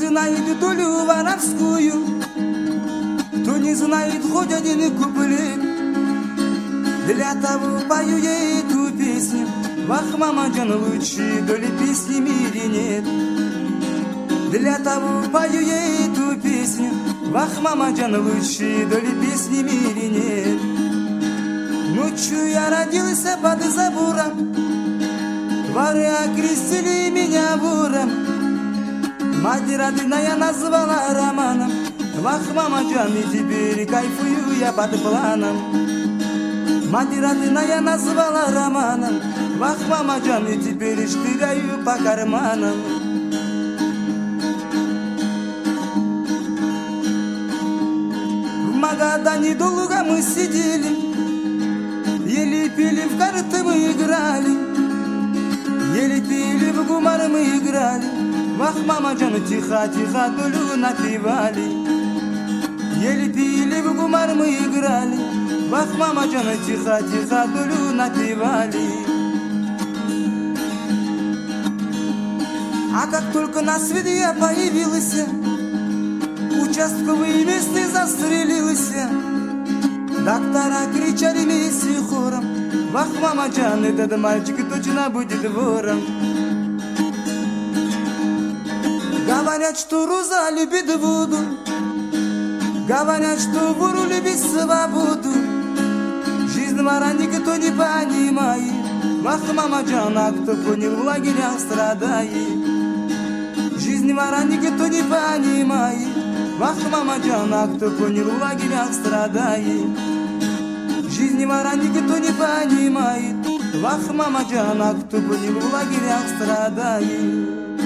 знает долю воровскую, кто не знает хоть один куплет. Для того пою я эту песню. Вах, мамаджан, лучшей доли песни в мире нет. Для того пою я эту песню. Вах, мамаджан, лучшей доли песни в мире нет. Ночью я родился под забором, дворы окрестили меня буром. Мать родная назвала романом. Вах, мамаджан, и теперь кайфую я под планом. Мать родная назвала романом. Вах, мамаджан, и теперь штыряю по карманам. В Магадане долго мы сидели, ели пили, в карты мы играли, ели пили, в гумар мы играли. Вах, мамаджан, тихо-тихо долю напевали. Ели пили, в гумар мы играли. Вах, мамаджан, тихо-тихо долю напевали. А как только на свет я появился, участковый местный застрелился. Доктора кричали вместе хором: вах, мамаджан, этот мальчик точно будет вором. Говорят, что роза любит воду, говорят, что вору любит свободу. Жизнь вора никто не понимает. Вах, мамаджан, а кто понял, в лагерях страдает. Жизнь вора никто не понимает. Вах, мамаджан, а кто понял, в лагерях страдает. Жизнь вора никто не понимает. Вах, мамаджан, а кто понял, в лагерях страдает.